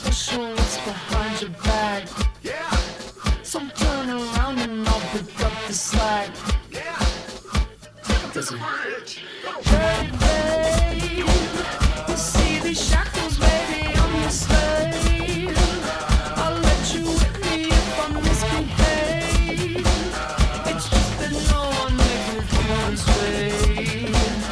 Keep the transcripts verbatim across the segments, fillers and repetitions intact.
special, what's behind your back? Yeah, So turn around and I'll pick up the slack. yeah. Does it? Bridge. Hey, babe, you see these shackles, baby, I'm your slave. I'll let you whip me if I misbehave. It's just that no one makes me feel this way.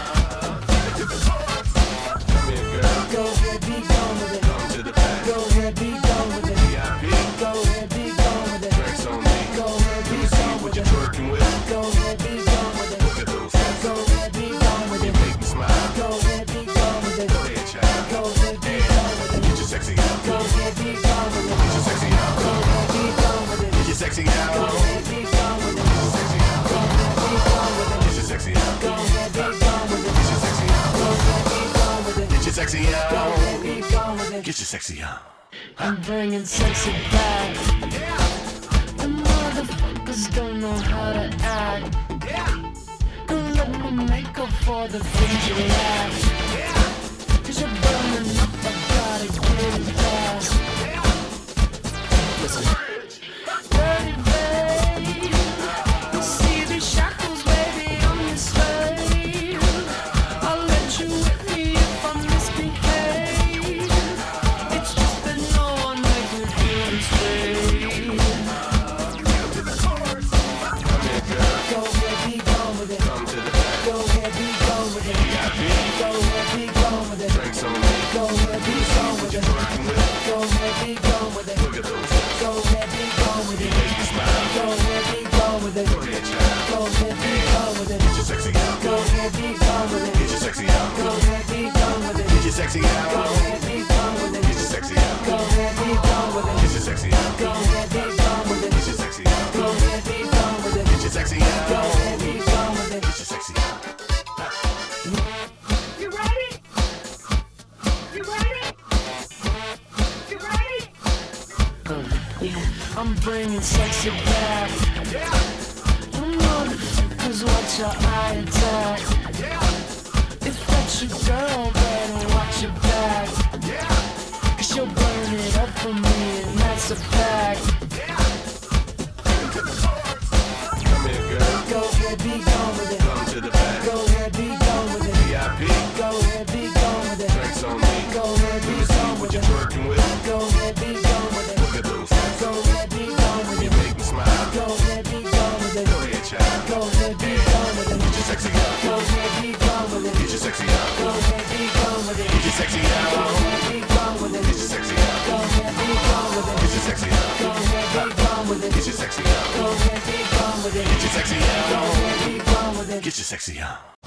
Come here, girl. Go ahead, be gone with it. Come to the back. Go ahead, be gone with it. V I P. Go ahead, be gone with it. Drinks on me. Go ahead, be Let me see gone what with you're it. twerking with. Go ahead, be gone with it. Look at those hips. Go ahead, be gone with You it. make me smile. Go ahead, be gone with it. Go ahead, child. Go ahead, be gone with it. Get your sexy out. Go ahead, be gone with it. Get your sexy out. Go ahead, be gone with it. Get your sexy out. Go ahead, be gone with it. Sexy out. Go ahead, be gone with it. Get your sexy out. Go ahead, be gone with it. Get your sexy out. Go ahead, be gone with it. Get your sexy Go out. ahead, be gone with it. Get your sexy out. I'm bringing sexy back. Yeah, The motherfuckers don't know how to act. yeah, Don't let me make up for the things you lack. yeah. Cause you're burning up, I gotta get it fast. Listen. Dirty babe, you see these shackles, baby, I'm your slave. I'll let you whip me if I misbehave. It's just that no one makes me feel this way. Come here, girl. Go ahead, be gone with it. Come to the back. Go ahead, be gone with it. V I P. Go ahead, be gone with it. Drinks on me. Go ahead, be gone with it. Twerking with. Go ahead, be gone with it. Look at those hips. Go ahead, be gone with it. Make me smile. Go ahead, be gone with it. Go ahead, child. Go ahead, be gone with it. Get your sexy out. Go ahead, be gone with it. Get your sexy out. Go ahead, be gone with it. Get your sexy Go out. ahead, be gone with it. Get your sexy out. Go ahead, be gone with it. Get your sexy out. Go ahead, be gone with it. Get your sexy out. Go ahead, be gone with it. Get your sexy out. Go ahead, be gone with it. Get your sexy out. You ready? You ready? You ready? Uh, yeah, I'm bringing sexy back. Yeah, Motherfuckers, watch your eye attack. yeah, If that's your girl, better watch your back. yeah, Cause you'll burn it up for me, and that's a fact. yeah. Come here, girl. Go ahead, be gone with it. Come to the back. Go ahead, be gone with it. V I P. Go ahead, be gone with it. Drinks on me. Go ahead, be Let me see gone what with you're it. twerking with. Go ahead, be gone with it. Look at those hips. Go ahead, be gone with You it. make me smile. Go ahead, be gone with it. Go ahead, child. Go ahead, be gone with it. Get your sexy out. Go ahead, be gone with it. Get your sexy out. Go ahead, be gone with it. Get your sexy Go out. ahead, be gone with it. Get your sexy out. Go ahead, be gone with it. Get your sexy out. Go ahead, be gone with it. Get your sexy out. Go ahead, be gone with it. Get your sexy Go out. ahead, be gone with it. Get your sexy out.